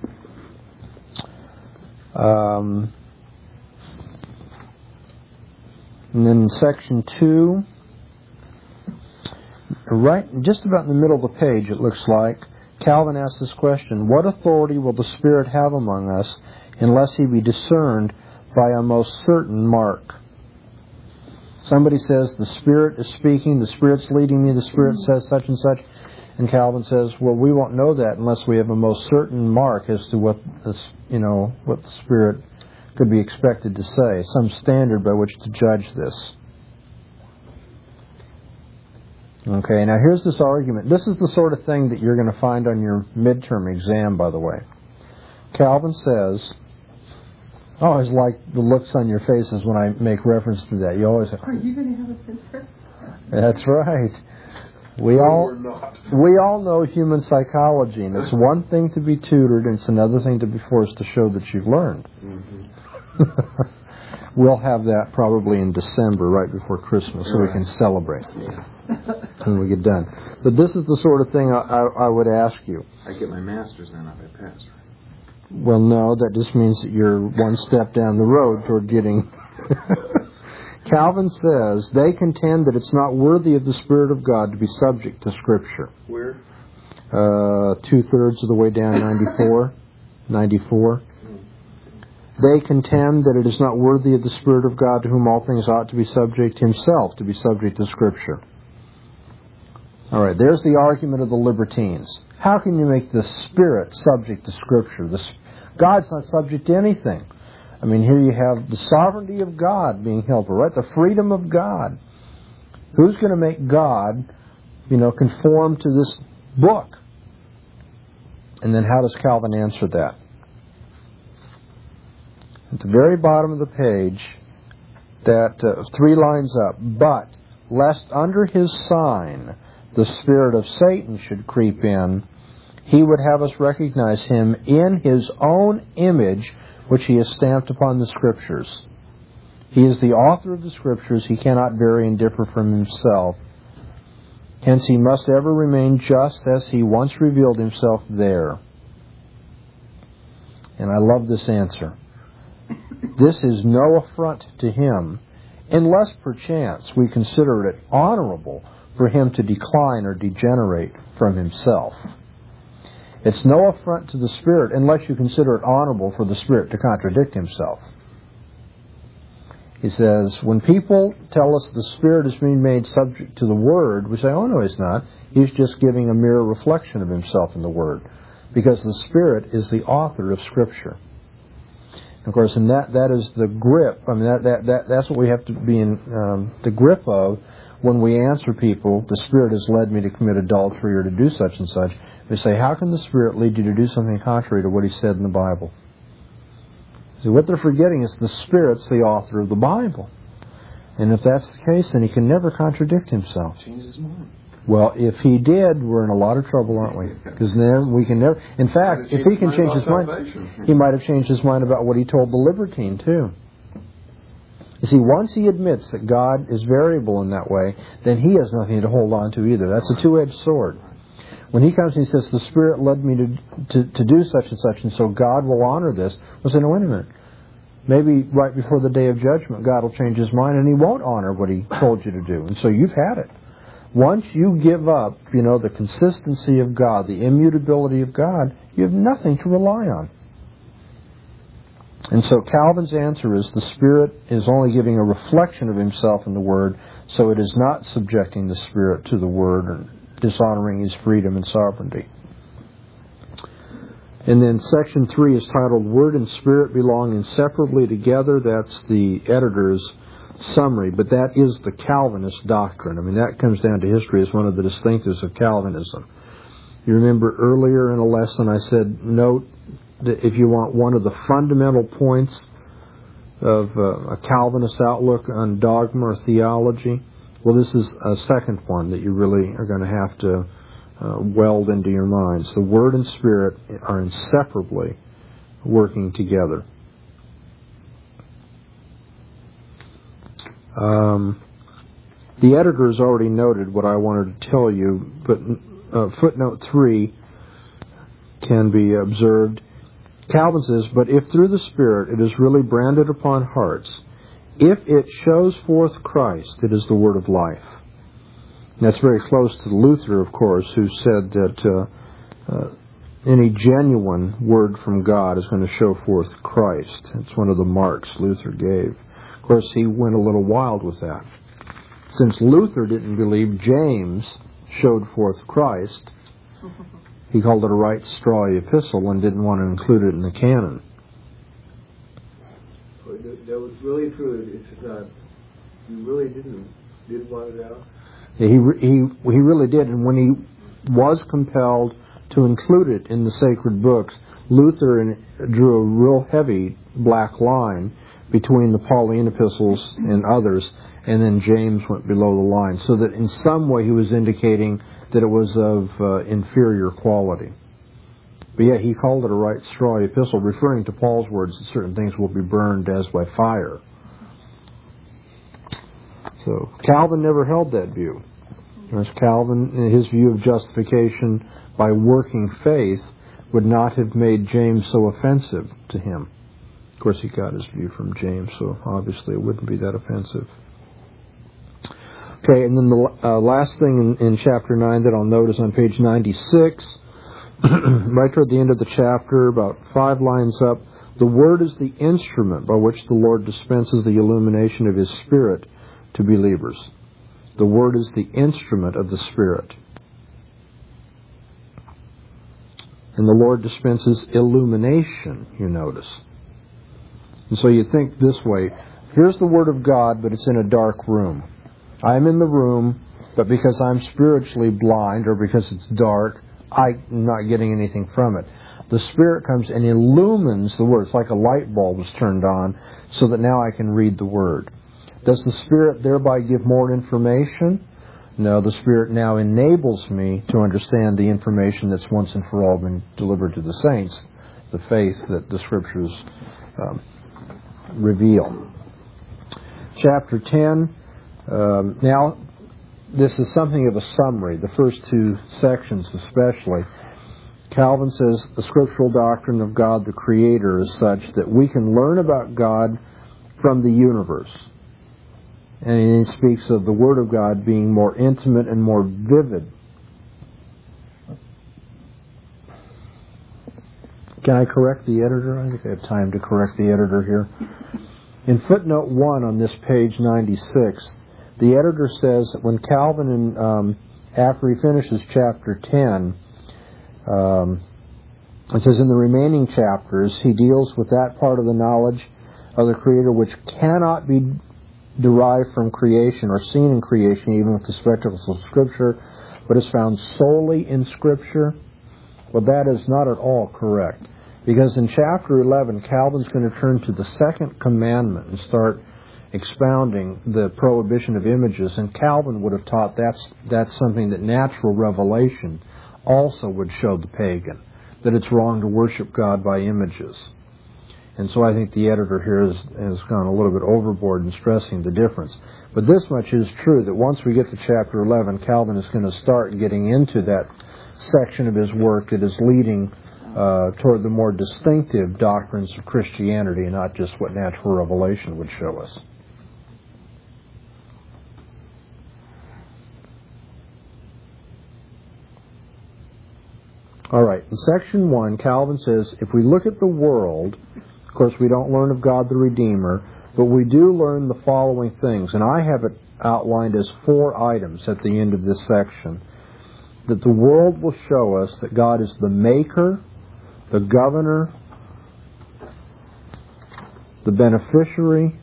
And then section 2, right just about in the middle of the page, it looks like, Calvin asks this question: what authority will the Spirit have among us unless He be discerned by a most certain mark? Somebody says, the Spirit is speaking, the Spirit's leading me, the Spirit says such and such. And Calvin says, well, we won't know that unless we have a most certain mark as to what the Spirit could be expected to say, some standard by which to judge this. Okay, now here's this argument. This is the sort of thing that you're going to find on your midterm exam, by the way. Calvin says, I always like the looks on your faces when I make reference to that. You always say, are you going to have a censor? That's right. We all know human psychology, and it's one thing to be tutored, and it's another thing to be forced to show that you've learned. Mm-hmm. We'll have that probably in December, right before Christmas, so we can celebrate when we get done. But this is the sort of thing I would ask you. I get my master's then if I pass, right? Well, no, that just means that you're one step down the road toward getting... Calvin says, they contend that it's not worthy of the Spirit of God to be subject to Scripture. Where? 2/3 of the way down, 94. They contend that it is not worthy of the Spirit of God, to whom all things ought to be subject, Himself to be subject to Scripture. All right, there's the argument of the libertines. How can you make the Spirit subject to Scripture? God's not subject to anything. I mean, here you have the sovereignty of God being held, right? The freedom of God. Who's going to make God, conform to this book? And then how does Calvin answer that? At the very bottom of the page, that 3 lines up, but lest under His sign the spirit of Satan should creep in, He would have us recognize Him in His own image, which He has stamped upon the Scriptures. He is the author of the Scriptures. He cannot vary and differ from Himself. Hence He must ever remain just as He once revealed Himself there. And I love this answer. This is no affront to Him, unless perchance we consider it honorable for Him to decline or degenerate from Himself. It's no affront to the Spirit unless you consider it honorable for the Spirit to contradict Himself. He says, when people tell us the Spirit is being made subject to the Word, we say, oh no, He's not. He's just giving a mere reflection of Himself in the Word. Because the Spirit is the author of Scripture. Of course, and that is the grip. I mean, that's what we have to be in the grip of when we answer people. The Spirit has led me to commit adultery or to do such and such. We say, how can the Spirit lead you to do something contrary to what He said in the Bible? See, what they're forgetting is the Spirit's the author of the Bible, and if that's the case, then He can never contradict Himself. Change His mind. Well, if He did, we're in a lot of trouble, aren't we? Because then we can never... In fact, if He can change His mind, He might have changed His mind about what He told the libertine, too. You see, once he admits that God is variable in that way, then he has nothing to hold on to either. That's a two-edged sword. When he comes and he says, the Spirit led me to do such and such, and so God will honor this, we'll say, no, wait a minute. Maybe right before the day of judgment, God will change His mind and He won't honor what He told you to do. And so you've had it. Once you give up, the consistency of God, the immutability of God, you have nothing to rely on. And so Calvin's answer is the Spirit is only giving a reflection of Himself in the Word, so it is not subjecting the Spirit to the Word and dishonoring His freedom and sovereignty. And then section 3 is titled, Word and Spirit Belong Inseparably Together. That's the editor's summary, but that is the Calvinist doctrine. I mean, that comes down to history as one of the distinctives of Calvinism. You remember earlier in a lesson I said, note that if you want one of the fundamental points of a Calvinist outlook on dogma or theology, well, this is a second one that you really are going to have to weld into your minds. The Word and Spirit are inseparably working together. The editor has already noted what I wanted to tell you, but footnote 3 can be observed. Calvin says, but if through the Spirit it is really branded upon hearts, if it shows forth Christ, it is the word of life. And that's very close to Luther, of course, who said that any genuine word from God is going to show forth Christ. It's one of the marks Luther gave. Of course, he went a little wild with that. Since Luther didn't believe James showed forth Christ, he called it a right strawy epistle and didn't want to include it in the canon. That was really true. It's just not. You really didn't want it out. Yeah, he really did, and when he was compelled to include it in the sacred books, Luther drew a real heavy black line between the Pauline epistles and others, and then James went below the line, so that in some way he was indicating that it was of inferior quality. But yet he called it a right strawy epistle, referring to Paul's words that certain things will be burned as by fire. So Calvin never held that view. Whereas Calvin, his view of justification by working faith would not have made James so offensive to him. Of course, he got his view from James, so obviously it wouldn't be that offensive. Okay, and then the last thing in chapter 9 that I'll note is on page 96, right toward the end of the chapter, about 5 lines up, the Word is the instrument by which the Lord dispenses the illumination of His Spirit to believers. The Word is the instrument of the Spirit. And the Lord dispenses illumination, you notice. And so you think this way, here's the Word of God, but it's in a dark room. I'm in the room, but because I'm spiritually blind or because it's dark, I'm not getting anything from it. The Spirit comes and illumines the Word. It's like a light bulb is turned on so that now I can read the Word. Does the Spirit thereby give more information? No, the Spirit now enables me to understand the information that's once and for all been delivered to the saints, the faith that the Scriptures reveal. Chapter 10. Now, this is something of a summary, the first 2 sections especially. Calvin says the scriptural doctrine of God the Creator is such that we can learn about God from the universe. And he speaks of the Word of God being more intimate and more vivid. Can I correct the editor? I think I have time to correct the editor here. In footnote 1 on this page 96, the editor says that when Calvin, after he finishes chapter 10, it says in the remaining chapters, he deals with that part of the knowledge of the Creator which cannot be derived from creation or seen in creation, even with the spectacles of Scripture, but is found solely in Scripture. Well, that is not at all correct. Because in chapter 11, Calvin's going to turn to the second commandment and start expounding the prohibition of images. And Calvin would have taught that's something that natural revelation also would show the pagan, that it's wrong to worship God by images. And so I think the editor here has gone a little bit overboard in stressing the difference. But this much is true, that once we get to chapter 11, Calvin is going to start getting into that section of his work that is leading toward the more distinctive doctrines of Christianity and not just what natural revelation would show us. All right, in section 1, Calvin says, if we look at the world, of course we don't learn of God the Redeemer, but we do learn the following things, and I have it outlined as 4 items at the end of this section. That the world will show us that God is the maker, the governor, the beneficiary,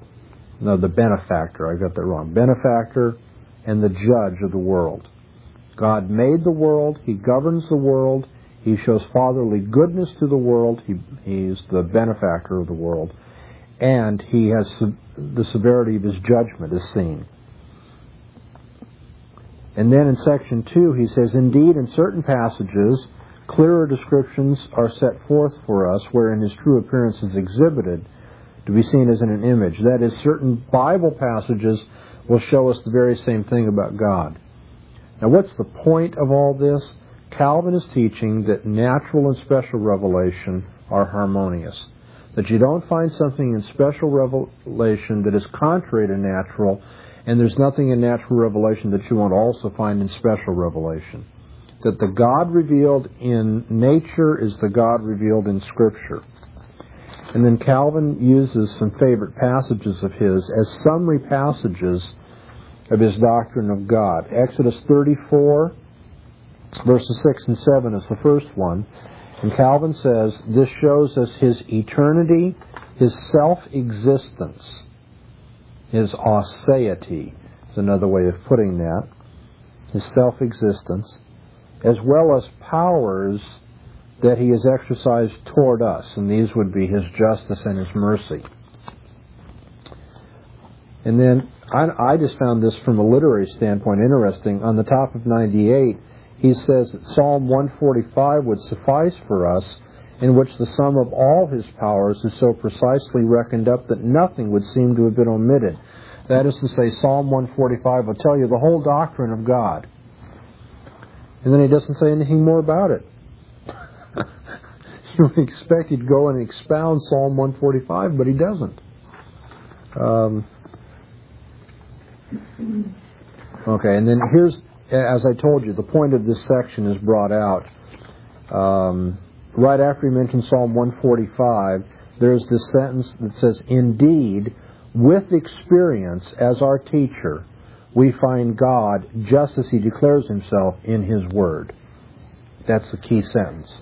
the benefactor, I got that wrong, benefactor, and the judge of the world. God made the world. He governs the world. He shows fatherly goodness to the world. He's the benefactor of the world. And he has the severity of his judgment is seen. And then in section 2, he says, indeed, in certain passages, clearer descriptions are set forth for us, wherein his true appearance is exhibited, to be seen as in an image. That is, certain Bible passages will show us the very same thing about God. Now, what's the point of all this? Calvin is teaching that natural and special revelation are harmonious. That you don't find something in special revelation that is contrary to natural, and there's nothing in natural revelation that you won't also find in special revelation. That the God revealed in nature is the God revealed in Scripture. And then Calvin uses some favorite passages of his as summary passages of his doctrine of God. Exodus 34, verses 6 and 7 is the first one. And Calvin says, this shows us his eternity, his self-existence, his aseity is another way of putting that, his self-existence, as well as powers that he has exercised toward us, and these would be his justice and his mercy. And then I just found this from a literary standpoint interesting. On the top of 98, he says that Psalm 145 would suffice for us, in which the sum of all his powers is so precisely reckoned up that nothing would seem to have been omitted. That is to say, Psalm 145 will tell you the whole doctrine of God. And then he doesn't say anything more about it. You would expect he'd go and expound Psalm 145, but he doesn't. Okay, and then here's, as I told you, the point of this section is brought out. Right after he mentions Psalm 145, there's this sentence that says, indeed, with experience as our teacher, we find God just as he declares himself in his word. That's the key sentence.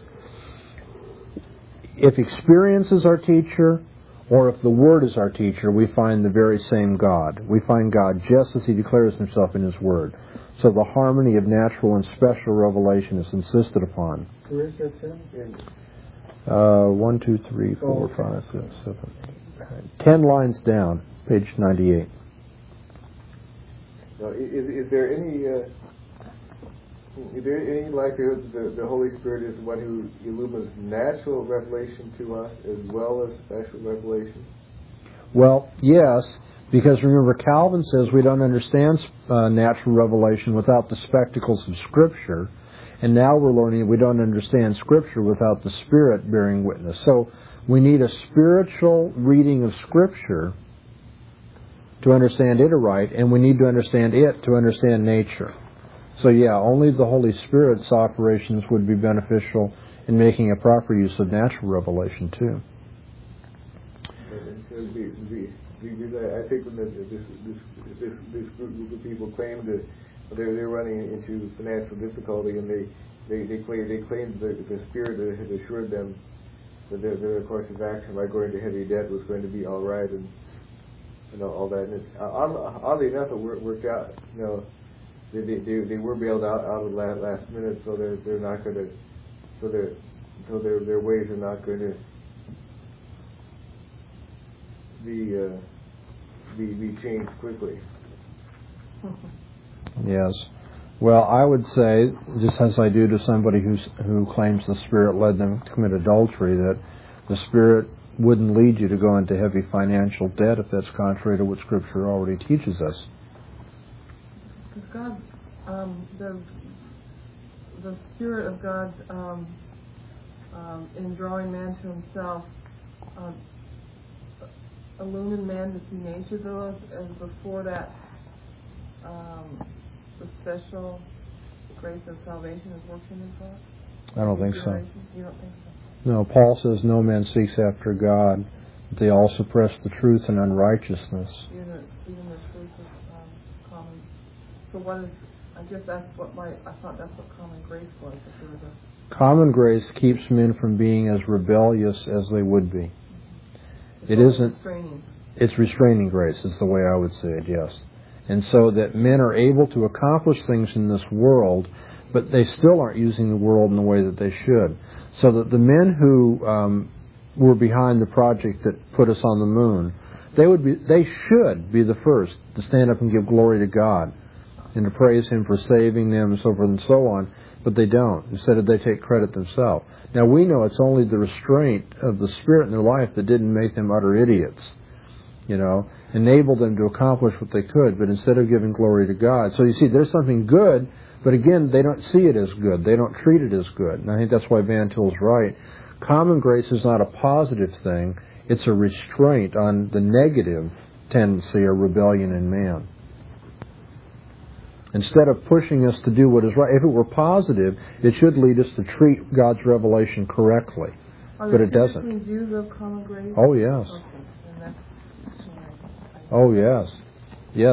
If experience is our teacher, or if the Word is our teacher, we find the very same God. We find God just as he declares himself in his Word. So the harmony of natural and special revelation is insisted upon. Where is that sentence? 1, 2, 3, 4, 5, 6, 7, 8, 9. 10 lines down, page 98. Now, is there any likelihood that the Holy Spirit is the one who illumines natural revelation to us as well as special revelation? Well, yes, because remember, Calvin says we don't understand natural revelation without the spectacles of Scripture, and now we're learning we don't understand Scripture without the Spirit bearing witness. So we need a spiritual reading of Scripture to understand it aright, and we need to understand it to understand nature. So yeah, only the Holy Spirit's operations would be beneficial in making a proper use of natural revelation too. Because I think when this group of people claim that they're running into financial difficulty, and they claim the Spirit had assured them that their course of action by going to heavy debt was going to be all right, and all that. And oddly enough, it worked out. They were bailed out of the last minute, so they're not going to, so their ways are not going to be changed quickly. Yes. Well, I would say, just as I do to somebody who claims the Spirit led them to commit adultery, that the Spirit wouldn't lead you to go into heavy financial debt if that's contrary to what Scripture already teaches us. God, the Spirit of God, in drawing man to Himself, illumined man to see nature, though, as before that, the special grace of salvation is working in God? I don't think so. You don't think so? No, Paul says no man seeks after God, but they all suppress the truth and unrighteousness. Even the truth is common. So what is? I guess that's what I thought that's what common grace was. If there was a common grace keeps men from being as rebellious as they would be. It isn't. Restraining. It's restraining grace is the way I would say it. Yes, And so that men are able to accomplish things in this world, but they still aren't using the world in the way that they should. So that the men who were behind the project that put us on the moon, they should be the first to stand up and give glory to God and to praise Him for saving them and so forth and so on, but they don't. Instead, they take credit themselves. Now, we know it's only the restraint of the Spirit in their life that didn't make them utter idiots, enabled them to accomplish what they could, but instead of giving glory to God. So you see, there's something good, but again, they don't see it as good. They don't treat it as good. And I think that's why Van Til's right. Common grace is not a positive thing. It's a restraint on the negative tendency or rebellion in man. Instead of pushing us to do what is right, if it were positive, it should lead us to treat God's revelation correctly. But it doesn't. Are there two different views of common grace? Oh, yes. Okay. And that's Oh, yes. Yeah,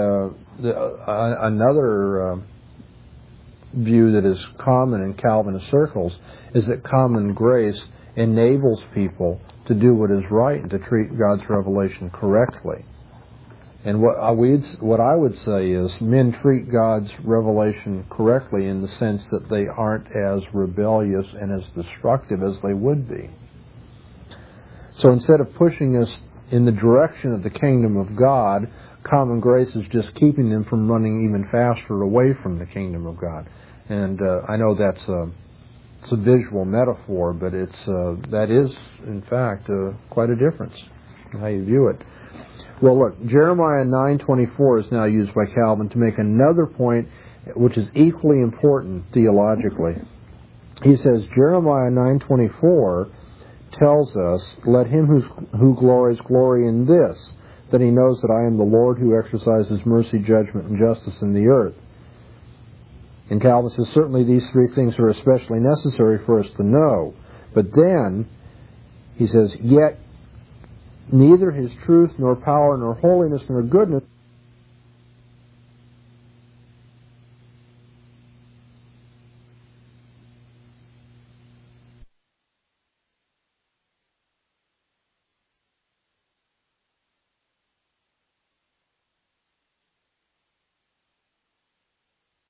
another view that is common in Calvinist circles is that common grace enables people to do what is right and to treat God's revelation correctly. And what I would say is men treat God's revelation correctly in the sense that they aren't as rebellious and as destructive as they would be. So instead of pushing us in the direction of the kingdom of God, common grace is just keeping them from running even faster away from the kingdom of God. And I know that's it's a visual metaphor, but that is, in fact, quite a difference in how you view it. Well, look, Jeremiah 9:24 is now used by Calvin to make another point which is equally important theologically. He says, Jeremiah 9:24 tells us, let him who glories glory in this, that he knows that I am the Lord who exercises mercy, judgment, and justice in the earth. And Calvin says, certainly these three things are especially necessary for us to know. But then, he says, yet neither his truth, nor power, nor holiness, nor goodness